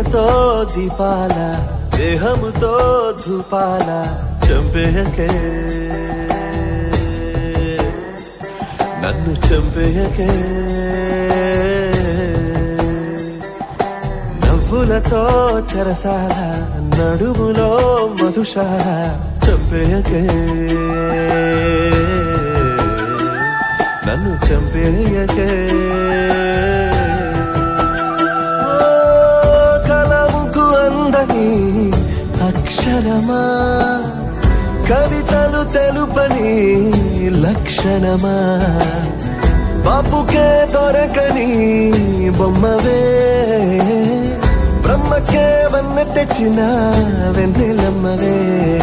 నవ్వులతో దీపాల దేహముతో ధూపాల చంపేయకే నన్ను చంపేయకే నవ్వులతో చెరసాల నడుములో మధుశాల చంపేయకే నన్ను చంపేయకే కలముకు అందని అక్షరమా కవితలు తెలుపని లక్షణమా బాపుకే దొరకని బొమ్మవే బ్రహ్మకే వన్న తెచ్చిన వెన్నెలమ్మవే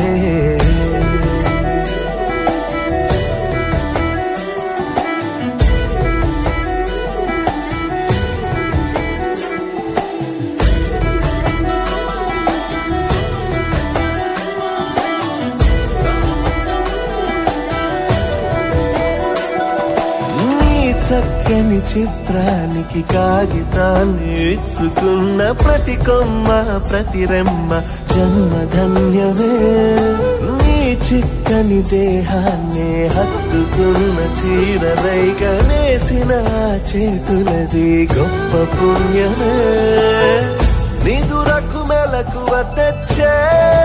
చక్కని చిత్రానికి కాగితాన్ని ఇచ్చుకున్న ప్రతి కొమ్మ ప్రతి రెమ్మ జన్మధన్యమే నీ చిక్కని దేహాన్ని హత్తుకున్న చీరరైగనేసిన చేతులది గొప్ప పుణ్యమే నిదురకు మెలకువ తెచ్చే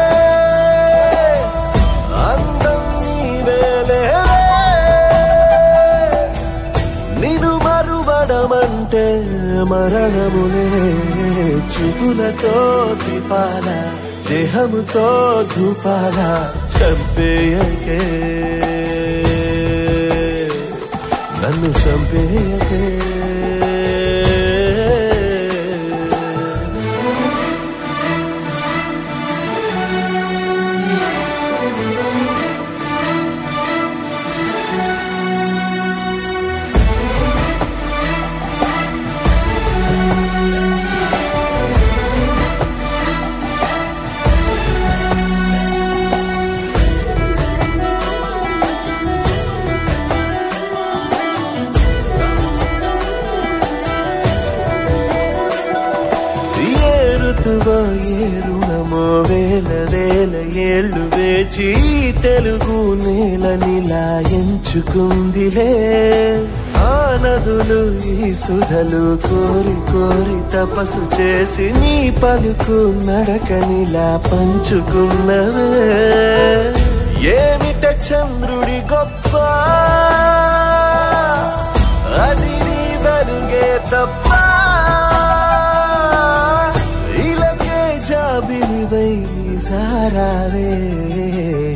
అందం నీవేలే నిన్ను మరువడమంటే మరణములే చూపులతో దీపాల దేహముతో ధూపాల చంపేయకే నన్ను చంపేయకే ఏ రుణమో వేల వేల ఏళ్ళు వేచి తెలుగు నేలనిలా ఎంచుకుందిలే ఆ నదులు ఈ సుధలు కోరి కోరి తపస్సు చేసి నీ పలుకు నడకనిలా పంచుకున్నవే ఏమిట చంద్రుడి గొప్ప అది నీ వెలుగే తప్ప జాబిలివై సారావే